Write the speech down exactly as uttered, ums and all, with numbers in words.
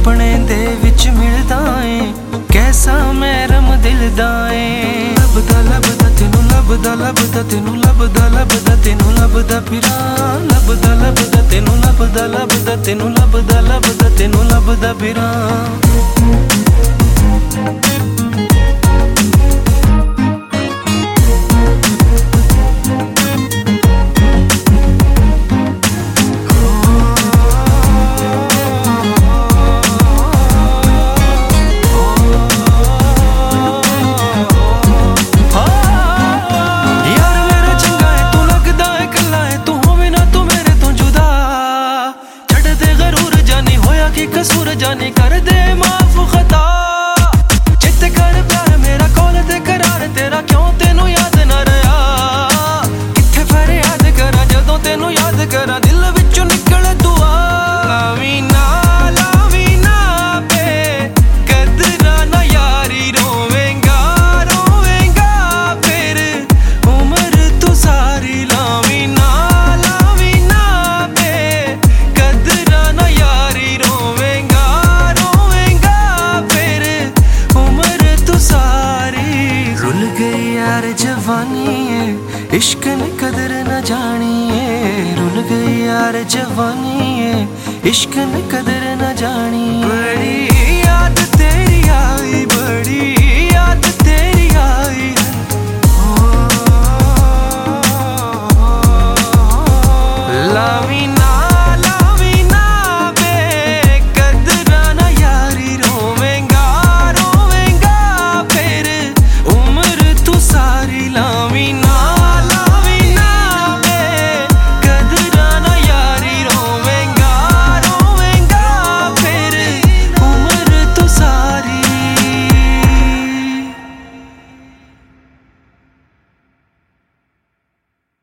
सुपने दे विच मिलदा ए कैसा मैं रम दिल दा ए लभदा लभदा तेनू लभदा लभदा तेनू लभदा लभदा तेनू लभदा फिरा लभदा लभदा तेनू लभदा लभदा तेनू लभदा लभदा तेनू लभदा फिरा कसूर जाने कर दे माफ खता चित कर प्यार मेरा कोल ते करार तेरा क्यों तेनू याद ना रहा किथे फरियाद करा जदों तेनू याद करा दिल विचों निकले दुआ लावी ना लावी ना पे कदरा ना यारी रोवेंगा रोवेंगा फिर उम्र तू सारी लावी ना लावी ना पे कदरा ना यारी यार जवानी है इश्क ने कदर न जानी है रुल गई यार जवानी है इश्क ने कदर न जानी।